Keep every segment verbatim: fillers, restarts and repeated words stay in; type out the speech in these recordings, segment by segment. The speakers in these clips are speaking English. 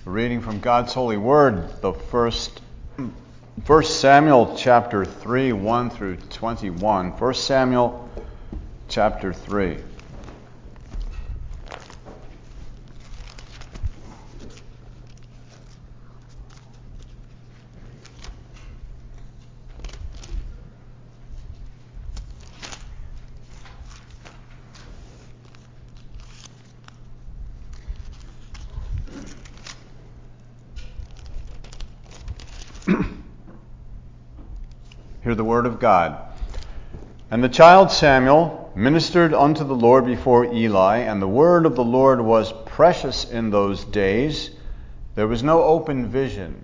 A reading from God's holy word, the first, First Samuel chapter three, one through twenty-one. First Samuel chapter three. Hear the word of God. And the child Samuel ministered unto the Lord before Eli, and the word of the Lord was precious in those days. There was no open vision.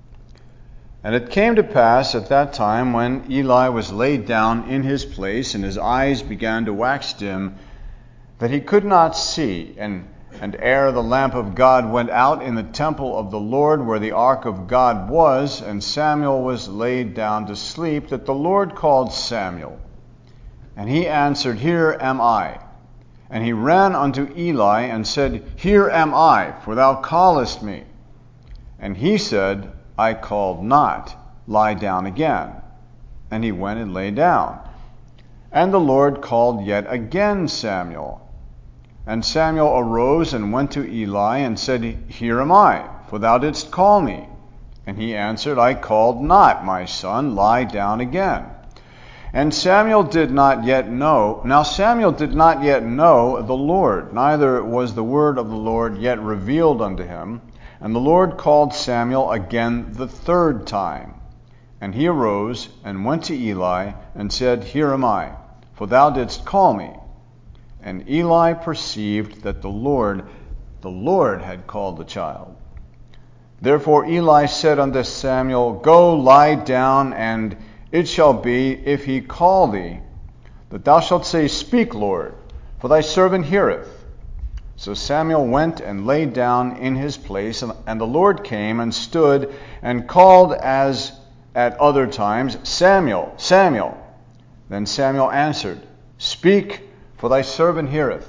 And it came to pass at that time, when Eli was laid down in his place, and his eyes began to wax dim, that he could not see. And And ere the lamp of God went out in the temple of the Lord, where the ark of God was, and Samuel was laid down to sleep, that the Lord called Samuel. And he answered, Here am I. And he ran unto Eli and said, Here am I, for thou callest me. And he said, I called not. Lie down again. And he went and lay down. And the Lord called yet again Samuel. And Samuel arose and went to Eli and said, Here am I, for thou didst call me. And he answered, I called not, my son, lie down again. And Samuel did not yet know, now Samuel did not yet know the Lord, neither was the word of the Lord yet revealed unto him. And the Lord called Samuel again the third time. And he arose and went to Eli and said, Here am I, for thou didst call me. And Eli perceived that the Lord, the Lord had called the child. Therefore Eli said unto Samuel, Go lie down, and it shall be, if he call thee, that thou shalt say, Speak, Lord, for thy servant heareth. So Samuel went and lay down in his place, and the Lord came and stood and called as at other times, Samuel, Samuel. Then Samuel answered, Speak, for thy servant heareth.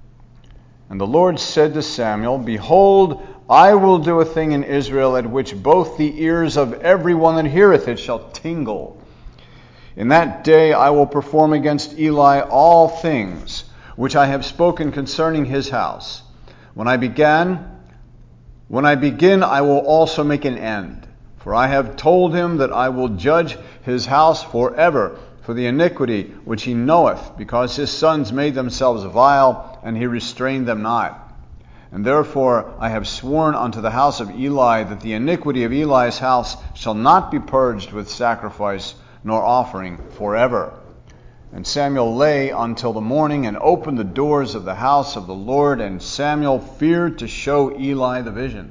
And the Lord said to Samuel, Behold, I will do a thing in Israel at which both the ears of every one that heareth it shall tingle. In that day I will perform against Eli all things which I have spoken concerning his house. When I began, when I begin, I will also make an end. For I have told him that I will judge his house forever, for the iniquity which he knoweth, because his sons made themselves vile, and he restrained them not. And therefore I have sworn unto the house of Eli that the iniquity of Eli's house shall not be purged with sacrifice nor offering forever. And Samuel lay until the morning, and opened the doors of the house of the Lord, and Samuel feared to show Eli the vision.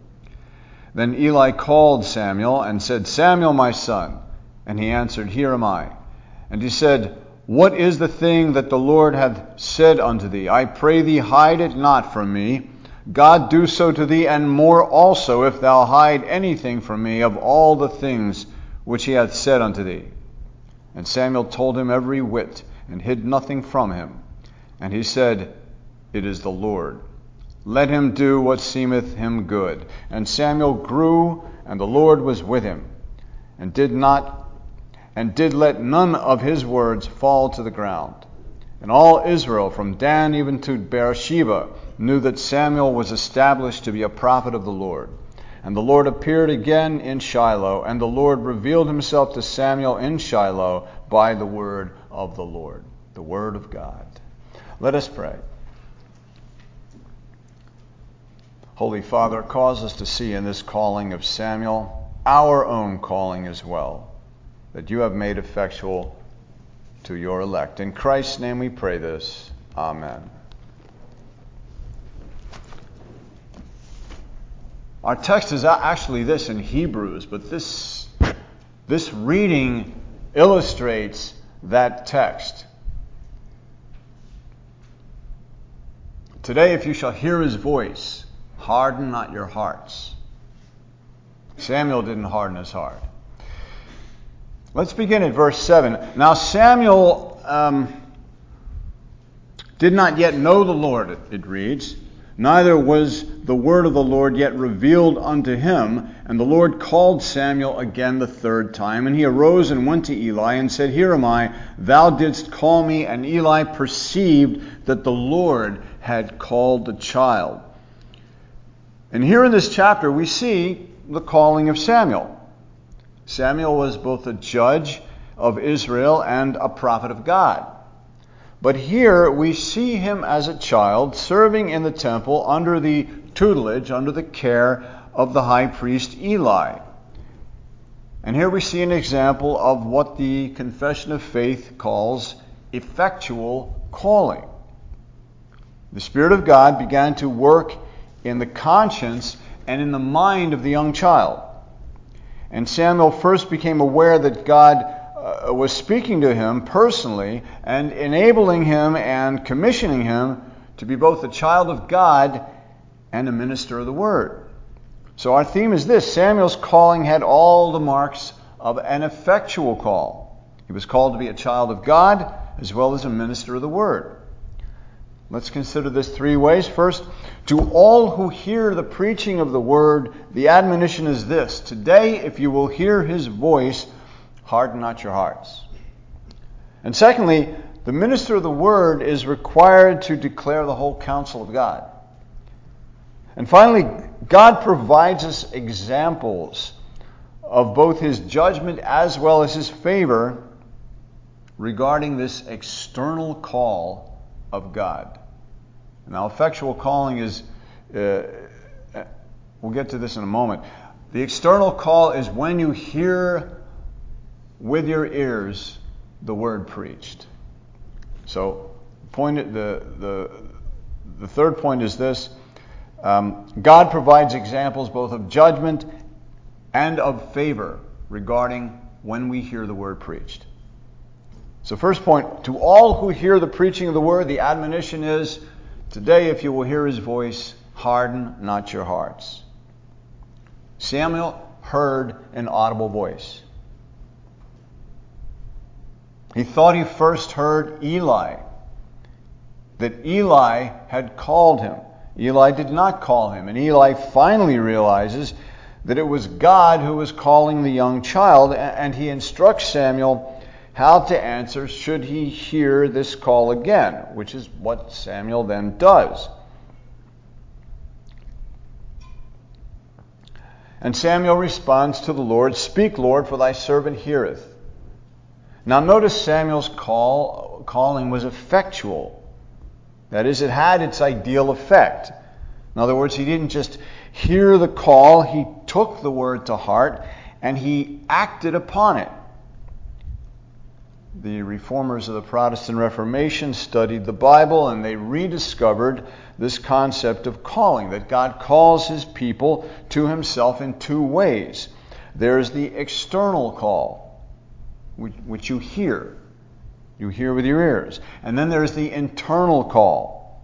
Then Eli called Samuel, and said, Samuel, my son. And he answered, Here am I. And he said, What is the thing that the Lord hath said unto thee? I pray thee, hide it not from me. God do so to thee, and more also, if thou hide anything from me of all the things which he hath said unto thee. And Samuel told him every whit, and hid nothing from him. And he said, It is the Lord. Let him do what seemeth him good. And Samuel grew, and the Lord was with him, and did not and did let none of his words fall to the ground. And all Israel, from Dan even to Beersheba, knew that Samuel was established to be a prophet of the Lord. And the Lord appeared again in Shiloh, and the Lord revealed himself to Samuel in Shiloh by the word of the Lord, the word of God. Let us pray. Holy Father, cause us to see in this calling of Samuel our own calling as well, that you have made effectual to your elect. In Christ's name we pray this. Amen. Our text is actually this in Hebrews, but this, this reading illustrates that text. Today, if you shall hear his voice, harden not your hearts. Samuel didn't harden his heart. Let's begin at verse seven. Now Samuel um, did not yet know the Lord, it, it reads, Neither was the word of the Lord yet revealed unto him. And the Lord called Samuel again the third time. And he arose and went to Eli and said, Here am I, thou didst call me. And Eli perceived that the Lord had called the child. And here in this chapter we see the calling of Samuel. Samuel was both a judge of Israel and a prophet of God. But here we see him as a child serving in the temple under the tutelage, under the care of the high priest Eli. And here we see an example of what the Confession of Faith calls effectual calling. The Spirit of God began to work in the conscience and in the mind of the young child. And Samuel first became aware that God uh, was speaking to him personally and enabling him and commissioning him to be both a child of God and a minister of the Word. So our theme is this: Samuel's calling had all the marks of an effectual call. He was called to be a child of God as well as a minister of the Word. Let's consider this three ways. First, to all who hear the preaching of the Word, the admonition is this: today, if you will hear His voice, harden not your hearts. And secondly, the minister of the Word is required to declare the whole counsel of God. And finally, God provides us examples of both His judgment as well as His favor regarding this external call of God. Now, effectual calling is, uh, we'll get to this in a moment. The external call is when you hear with your ears the word preached. So, point the the the third point is this: um, God provides examples both of judgment and of favor regarding when we hear the word preached. So, first point: to all who hear the preaching of the word, the admonition is, today, if you will hear His voice, harden not your hearts. Samuel heard an audible voice. He thought he first heard Eli, that Eli had called him. Eli did not call him, and Eli finally realizes that it was God who was calling the young child, and he instructs Samuel how to answer should he hear this call again, which is what Samuel then does. And Samuel responds to the Lord, Speak, Lord, for thy servant heareth. Now notice Samuel's call, calling was effectual. That is, it had its ideal effect. In other words, he didn't just hear the call, he took the word to heart and he acted upon it. The reformers of the Protestant Reformation studied the Bible and they rediscovered this concept of calling, that God calls His people to Himself in two ways. There's the external call, which you hear. You hear with your ears. And then there's the internal call.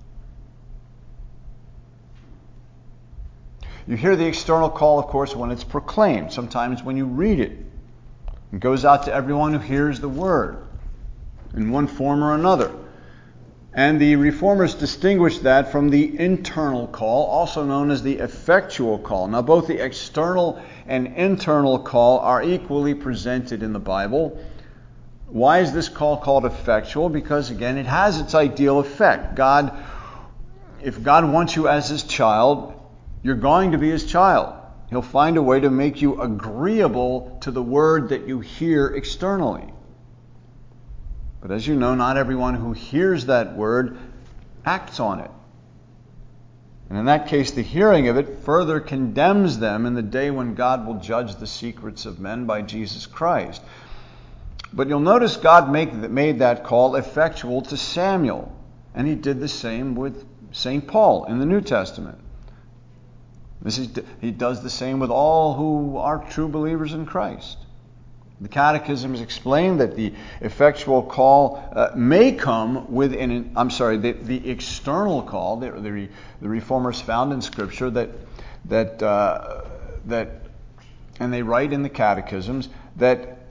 You hear the external call, of course, when it's proclaimed. Sometimes when you read it. It goes out to everyone who hears the word in one form or another. And the reformers distinguished that from the internal call, also known as the effectual call. Now, both the external and internal call are equally presented in the Bible. Why is this call called effectual? Because, again, it has its ideal effect. God, if God wants you as His child, you're going to be His child. He'll find a way to make you agreeable to the word that you hear externally. But as you know, not everyone who hears that word acts on it. And in that case, the hearing of it further condemns them in the day when God will judge the secrets of men by Jesus Christ. But you'll notice God make, made that call effectual to Samuel. And He did the same with Saint Paul in the New Testament. This is, he does the same with all who are true believers in Christ. The catechisms explain that the effectual call uh, may come with an, I'm sorry, the, the external call. The, the, the reformers found in Scripture that that uh, that, and they write in the catechisms that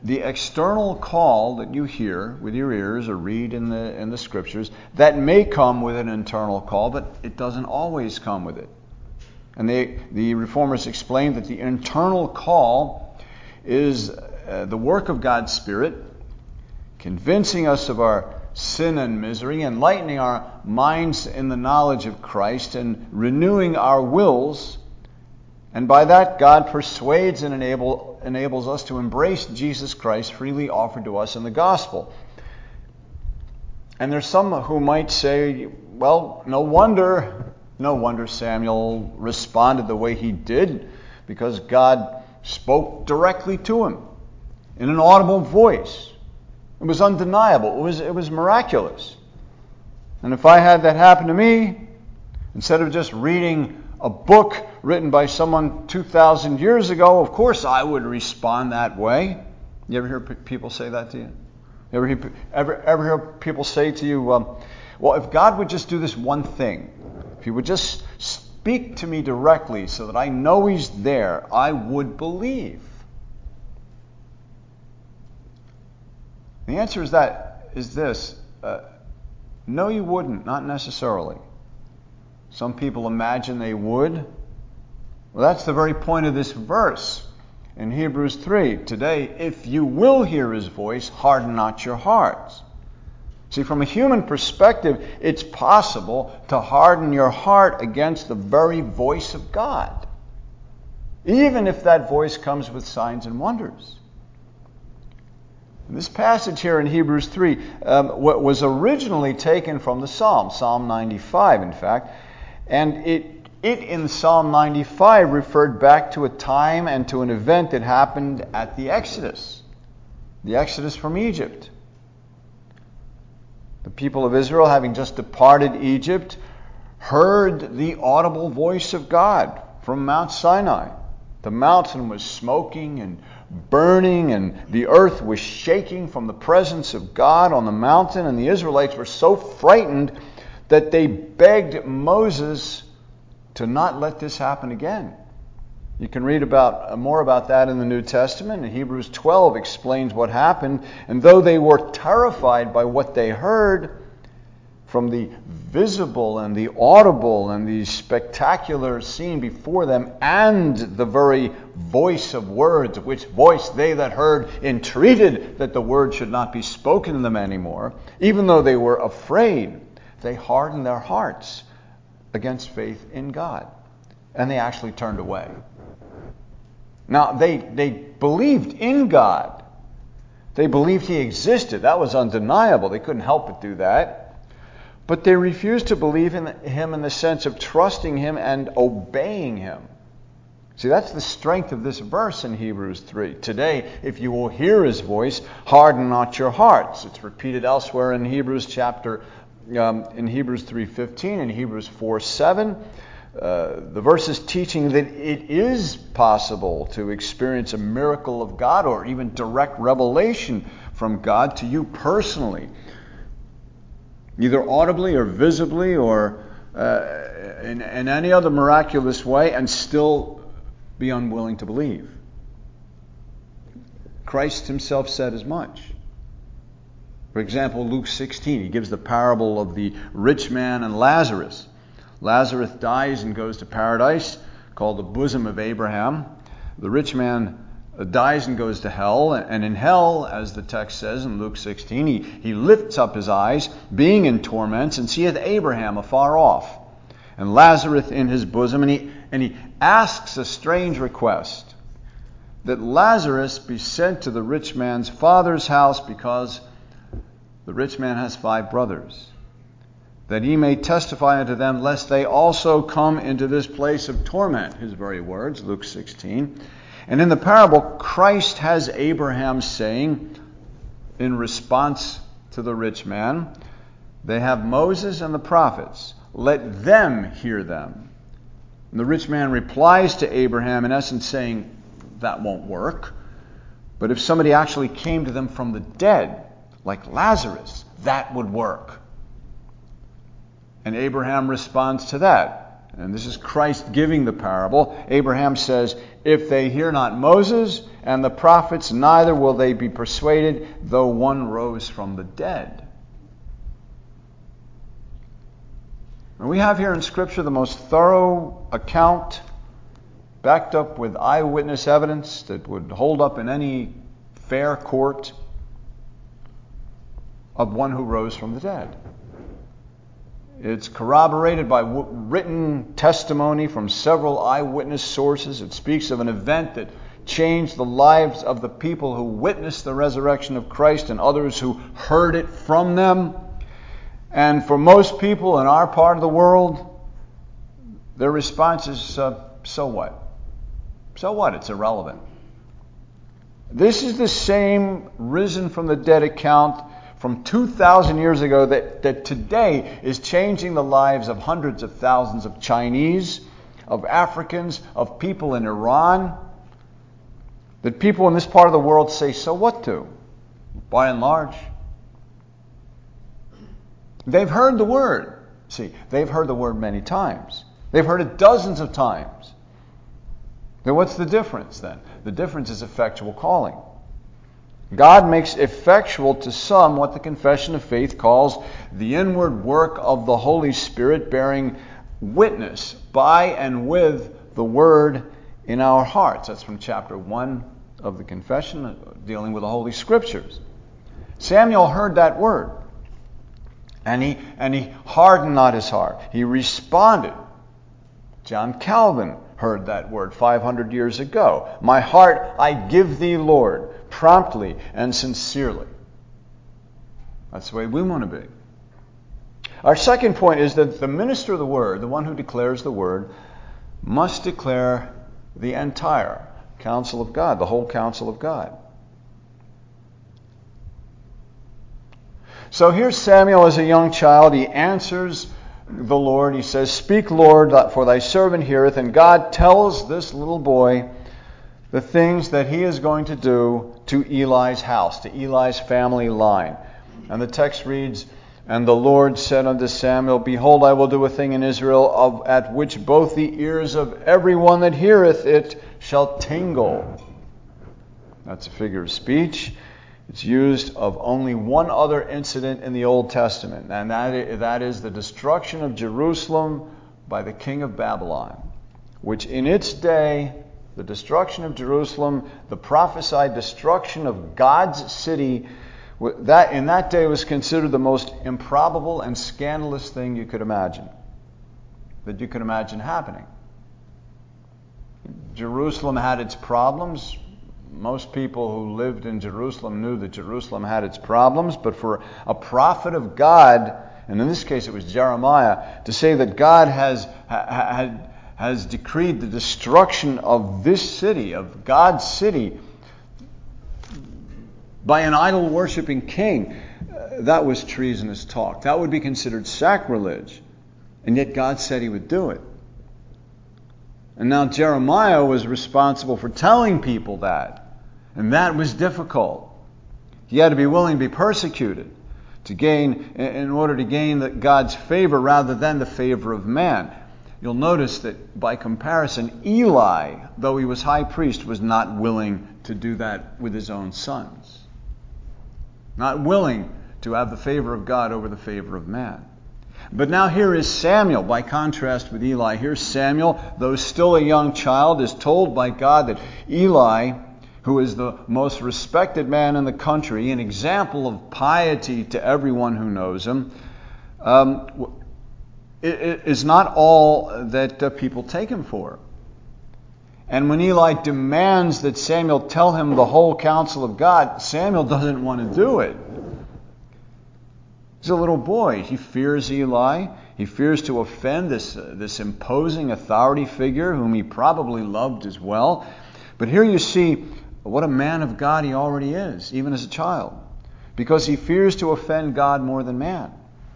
the external call that you hear with your ears or read in the in the scriptures, that may come with an internal call, but it doesn't always come with it. And they, the Reformers explained that the internal call is uh, the work of God's Spirit, convincing us of our sin and misery, enlightening our minds in the knowledge of Christ, and renewing our wills. And by that, God persuades and enable, enables us to embrace Jesus Christ freely offered to us in the gospel. And there's some who might say, well, no wonder, no wonder Samuel responded the way he did, because God spoke directly to him in an audible voice. It was undeniable. It was, it was miraculous. And if I had that happen to me, instead of just reading a book written by someone two thousand years ago, of course I would respond that way. You ever hear p- people say that to you? You ever hear, ever, ever hear people say to you, um, well, if God would just do this one thing, if he would just speak to me directly so that I know he's there, I would believe. The answer is that is this. Uh, no, you wouldn't, not necessarily. Some people imagine they would. Well, that's the very point of this verse in Hebrews three. Today, if you will hear his voice, harden not your hearts. See, from a human perspective, it's possible to harden your heart against the very voice of God, even if that voice comes with signs and wonders. And this passage here in Hebrews three um, was originally taken from the Psalm, Psalm ninety-five, in fact. And it, it in Psalm ninety-five referred back to a time and to an event that happened at the Exodus, the Exodus from Egypt. The people of Israel, having just departed Egypt, heard the audible voice of God from Mount Sinai. The mountain was smoking and burning, and the earth was shaking from the presence of God on the mountain, and the Israelites were so frightened that they begged Moses to not let this happen again. You can read about uh, more about that in the New Testament. And Hebrews twelve explains what happened. And though they were terrified by what they heard from the visible and the audible and the spectacular scene before them, and the very voice of words, which voice they that heard entreated that the word should not be spoken to them anymore, even though they were afraid, they hardened their hearts against faith in God. And they actually turned away. Now, they, they believed in God. They believed he existed. That was undeniable. They couldn't help but do that. But they refused to believe in him in the sense of trusting him and obeying him. See, that's the strength of this verse in Hebrews three. Today, if you will hear his voice, harden not your hearts. It's repeated elsewhere in Hebrews chapter um, in Hebrews three fifteen, in Hebrews four seven. Uh, the verse is teaching that it is possible to experience a miracle of God, or even direct revelation from God to you personally, either audibly or visibly, or uh, in, in any other miraculous way, and still be unwilling to believe. Christ himself said as much. For example, Luke sixteen, he gives the parable of the rich man and Lazarus. Lazarus dies and goes to paradise, called the bosom of Abraham. The rich man dies and goes to hell. And in hell, as the text says in Luke sixteen, he, he lifts up his eyes, being in torments, and seeth Abraham afar off, and Lazarus in his bosom. And he, and he asks a strange request, that Lazarus be sent to the rich man's father's house, because the rich man has five brothers, that he may testify unto them, lest they also come into this place of torment. His very words, Luke sixteen. And in the parable, Christ has Abraham saying, in response to the rich man, they have Moses and the prophets, let them hear them. And the rich man replies to Abraham, in essence saying, that won't work. But if somebody actually came to them from the dead, like Lazarus, that would work. And Abraham responds to that. And this is Christ giving the parable. Abraham says, if they hear not Moses and the prophets, neither will they be persuaded, though one rose from the dead. And we have here in Scripture the most thorough account, backed up with eyewitness evidence that would hold up in any fair court, of one who rose from the dead. It's corroborated by w- written testimony from several eyewitness sources. It speaks of an event that changed the lives of the people who witnessed the resurrection of Christ and others who heard it from them. And for most people in our part of the world, their response is, uh, so what? So what? It's irrelevant. This is the same risen from the dead account from two thousand years ago that, that today is changing the lives of hundreds of thousands of Chinese, of Africans, of people in Iran, that people in this part of the world say, so what to? By and large. They've heard the word. See, they've heard the word many times. They've heard it dozens of times. Then what's the difference then? The difference is effectual calling. God makes effectual to some what the Confession of Faith calls the inward work of the Holy Spirit bearing witness by and with the Word in our hearts. That's from chapter one of the Confession, dealing with the Holy Scriptures. Samuel heard that word, and he, and he hardened not his heart. He responded. John Calvin heard that word five hundred years ago. My heart I give thee, Lord, promptly and sincerely. That's the way we want to be. Our second point is that the minister of the word, the one who declares the word, must declare the entire counsel of God, the whole counsel of God. So here's Samuel as a young child. He answers the Lord. He says, speak, Lord, for thy servant heareth. And God tells this little boy the things that he is going to do to Eli's house, to Eli's family line. And the text reads, and the Lord said unto Samuel, behold, I will do a thing in Israel of, at which both the ears of every one that heareth it shall tingle. That's a figure of speech. It's used of only one other incident in the Old Testament, and that, that is the destruction of Jerusalem by the king of Babylon, which in its day, the destruction of Jerusalem, the prophesied destruction of God's city, that in that day was considered the most improbable and scandalous thing you could imagine, that you could imagine happening. Jerusalem had its problems. Most people who lived in Jerusalem knew that Jerusalem had its problems, but for a prophet of God, and in this case it was Jeremiah, to say that God has had has decreed the destruction of this city, of God's city, by an idol-worshipping king, that was treasonous talk. That would be considered sacrilege. And yet God said he would do it. And now Jeremiah was responsible for telling people that. And that was difficult. He had to be willing to be persecuted to gain, in order to gain God's favor rather than the favor of man. You'll notice that by comparison, Eli, though he was high priest, was not willing to do that with his own sons. Not willing to have the favor of God over the favor of man. But now here is Samuel, by contrast with Eli. Here's Samuel, though still a young child, is told by God that Eli, who is the most respected man in the country, an example of piety to everyone who knows him, um, is not all that uh, people take him for. And when Eli demands that Samuel tell him the whole counsel of God, Samuel doesn't want to do it. He's a little boy. He fears Eli. He fears to offend this, uh, this imposing authority figure whom he probably loved as well. But here you see what a man of God he already is, even as a child, because he fears to offend God more than man.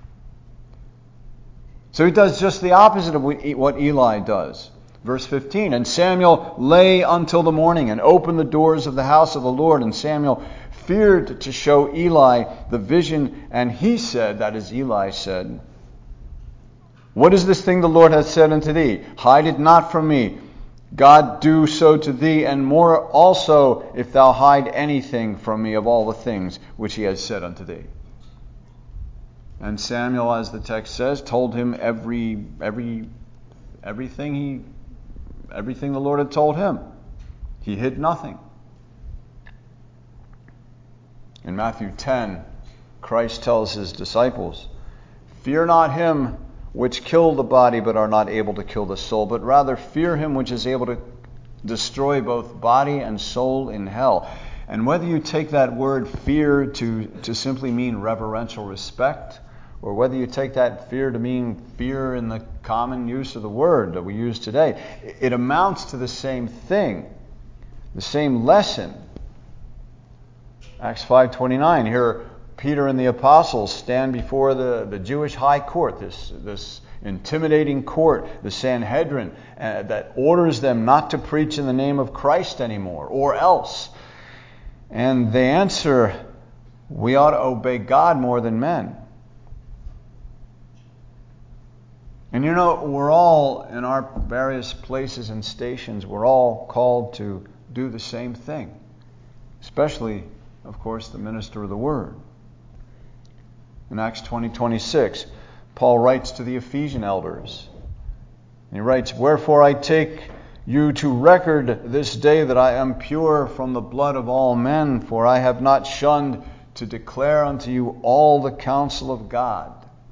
So he does just the opposite of what Eli does. Verse fifteen, and Samuel lay until the morning and opened the doors of the house of the Lord. And Samuel feared to show Eli the vision. And he said, that is Eli said, What is this thing the Lord hath said unto thee? Hide it not from me. God do so to thee, and more also, if thou hide anything from me of all the things which he has said unto thee. And Samuel, as the text says, told him every every everything he everything the Lord had told him. He hid nothing. In Matthew ten, Christ tells his disciples, "Fear not him which kill the body but are not able to kill the soul, but rather fear him which is able to destroy both body and soul in hell." And whether you take that word fear to, to simply mean reverential respect, or whether you take that fear to mean fear in the common use of the word that we use today, it amounts to the same thing, the same lesson. Acts five twenty-nine, here Peter and the apostles stand before the, the Jewish high court, this, this intimidating court, the Sanhedrin, uh, that orders them not to preach in the name of Christ anymore, or else. And they answer, we ought to obey God more than men. And you know, we're all, in our various places and stations, we're all called to do the same thing. Especially, of course, the minister of the Word. In Acts twenty twenty-six, Paul writes to the Ephesian elders. He writes, "Wherefore I take you to record this day that I am pure from the blood of all men, for I have not shunned to declare unto you all the counsel of God."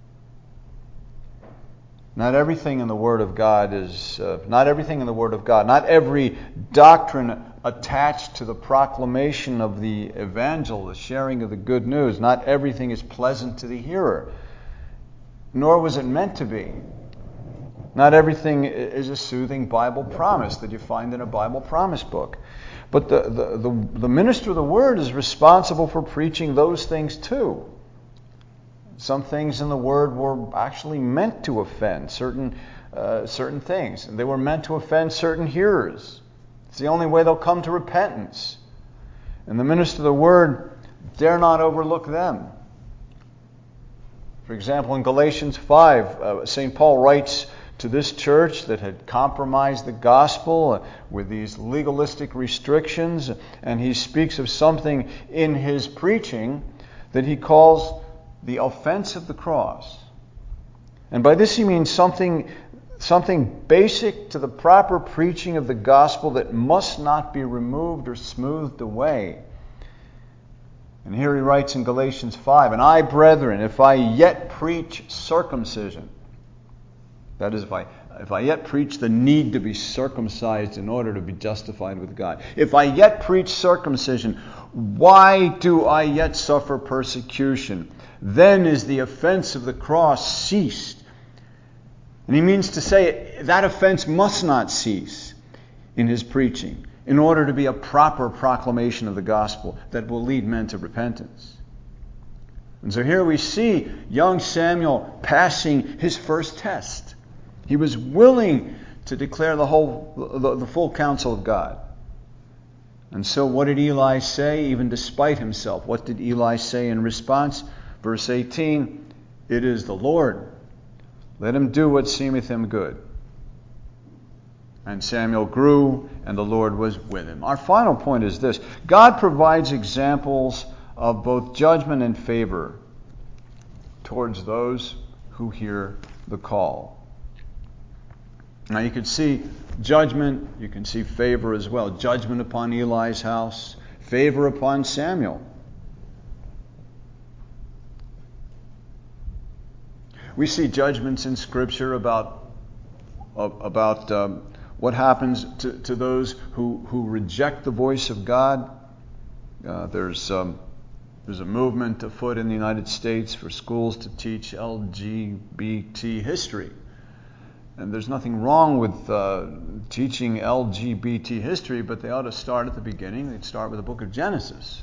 Not everything in the Word of God is, uh, not everything in the Word of God, not every doctrine attached to the proclamation of the evangel, the sharing of the good news, not everything is pleasant to the hearer, nor was it meant to be. Not everything is a soothing Bible promise that you find in a Bible promise book. But the, the, the, the minister of the Word is responsible for preaching those things too. Some things in the Word were actually meant to offend certain uh, certain things. And they were meant to offend certain hearers. It's the only way they'll come to repentance. And the minister of the Word dare not overlook them. For example, in Galatians five, uh, Saint Paul writes to this church that had compromised the gospel uh, with these legalistic restrictions, and he speaks of something in his preaching that he calls the offense of the cross. And by this he means something something basic to the proper preaching of the gospel that must not be removed or smoothed away. And here he writes in Galatians five, "And I, brethren, if I yet preach circumcision," that is, if I, if I yet preach the need to be circumcised in order to be justified with God, "if I yet preach circumcision, why do I yet suffer persecution? Then is the offense of the cross ceased." And he means to say that offense must not cease in his preaching in order to be a proper proclamation of the gospel that will lead men to repentance. And so here we see young Samuel passing his first test. He was willing to declare the whole, the, the full counsel of God. And so what did Eli say, even despite himself? What did Eli say in response? Verse eighteen, "It is the Lord. Let him do what seemeth him good." And Samuel grew, and the Lord was with him. Our final point is this: God provides examples of both judgment and favor towards those who hear the call. Now you can see judgment, you can see favor as well. Judgment upon Eli's house, favor upon Samuel. We see judgments in Scripture about about um, what happens to, to those who, who reject the voice of God. Uh, there's um, there's a movement afoot in the United States for schools to teach L G B T history. And there's nothing wrong with uh, teaching L G B T history, but they ought to start at the beginning. They'd start with the book of Genesis.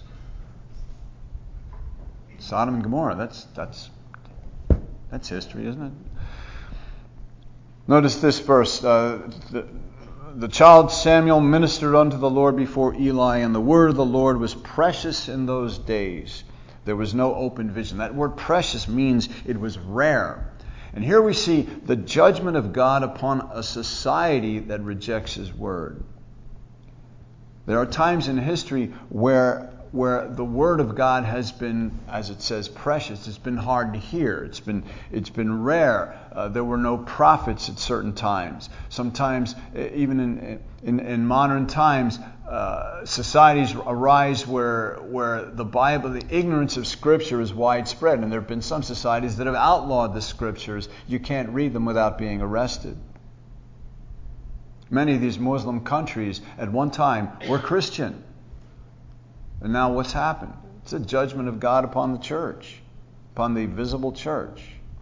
Sodom and Gomorrah, that's that's that's history, isn't it? Notice this verse. Uh, the, the child Samuel ministered unto the Lord before Eli, and the word of the Lord was precious in those days. There was no open vision. That word precious means it was rare. And here we see the judgment of God upon a society that rejects His Word. There are times in history where where the Word of God has been, as it says, precious. It's been hard to hear. It's been it's been rare. Uh, there were no prophets at certain times. Sometimes, even in in, in modern times, uh, societies arise where where the Bible, the ignorance of Scripture is widespread. And there have been some societies that have outlawed the Scriptures. You can't read them without being arrested. Many of these Muslim countries at one time were Christian. And now what's happened? It's a judgment of God upon the church, upon the visible church.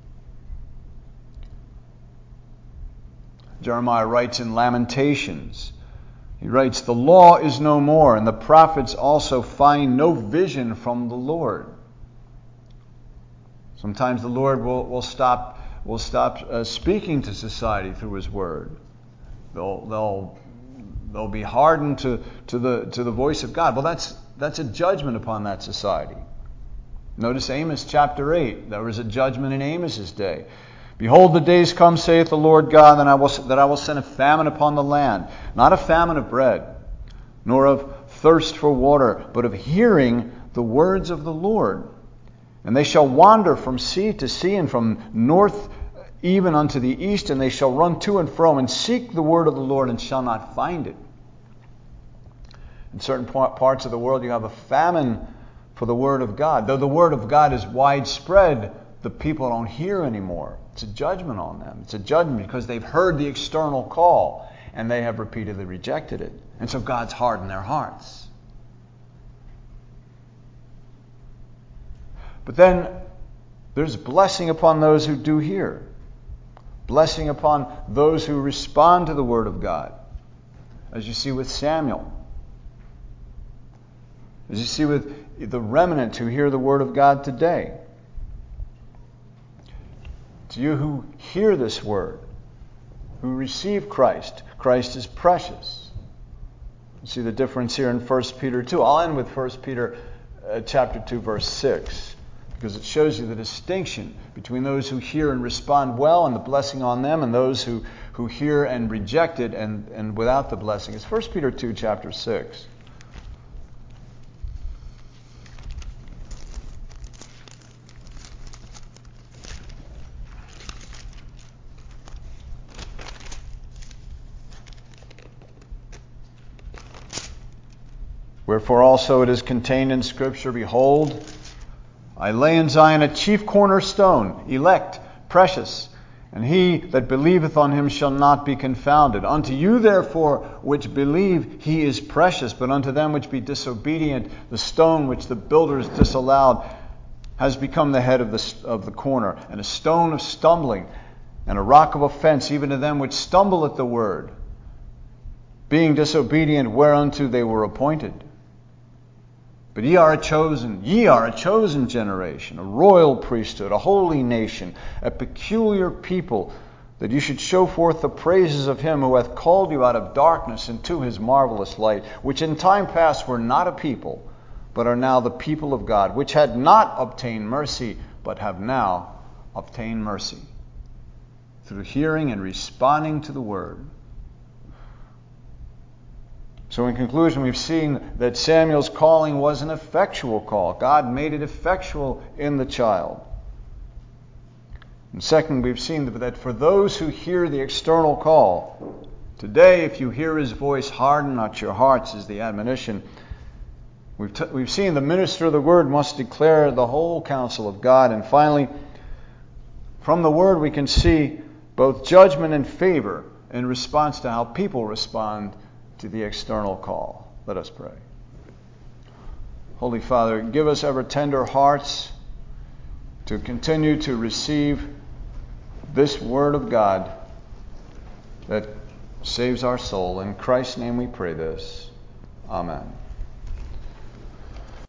Jeremiah writes in Lamentations, he writes, "The law is no more, and the prophets also find no vision from the Lord." Sometimes the Lord will, will stop will stop uh, speaking to society through His Word. They'll they'll they'll be hardened to, to the to the voice of God. Well, that's that's a judgment upon that society. Notice Amos chapter eight. There was a judgment in Amos's day. "Behold, the days come, saith the Lord God, that I will that I will send a famine upon the land, not a famine of bread, nor of thirst for water, but of hearing the words of the Lord. And they shall wander from sea to sea, and from north even unto the east, and they shall run to and fro, and seek the word of the Lord, and shall not find it." In certain parts of the world, you have a famine for the Word of God. Though the Word of God is widespread, the people don't hear anymore. It's a judgment on them. It's a judgment because they've heard the external call, and they have repeatedly rejected it. And so God's hardened their hearts. But then there's blessing upon those who do hear. Blessing upon those who respond to the Word of God. As you see with Samuel. As you see with the remnant who hear the Word of God today. To you who hear this Word, who receive Christ, Christ is precious. You see the difference here in First Peter two. I'll end with First Peter uh, chapter two, verse six. Because it shows you the distinction between those who hear and respond well and the blessing on them, and those who, who hear and reject it and, and without the blessing. It's First Peter two, chapter six. "Wherefore also it is contained in Scripture, Behold, I lay in Zion a chief cornerstone, elect, precious, and he that believeth on him shall not be confounded. Unto you therefore which believe he is precious, but unto them which be disobedient, the stone which the builders disallowed has become the head of the, of the corner, and a stone of stumbling, and a rock of offense, even to them which stumble at the word, being disobedient whereunto they were appointed. But ye are a chosen, ye are a chosen generation, a royal priesthood, a holy nation, a peculiar people, that you should show forth the praises of him who hath called you out of darkness into his marvelous light, which in time past were not a people, but are now the people of God, which had not obtained mercy, but have now obtained mercy, through hearing and responding to the word." So in conclusion, we've seen that Samuel's calling was an effectual call. God made it effectual in the child. And second, we've seen that for those who hear the external call, today, if you hear his voice, harden not your hearts, is the admonition. We've, t- we've seen the minister of the word must declare the whole counsel of God. And finally, from the word we can see both judgment and favor in response to how people respond to the external call. Let us pray. Holy Father, give us ever tender hearts to continue to receive this word of God that saves our soul. In Christ's name we pray this. Amen.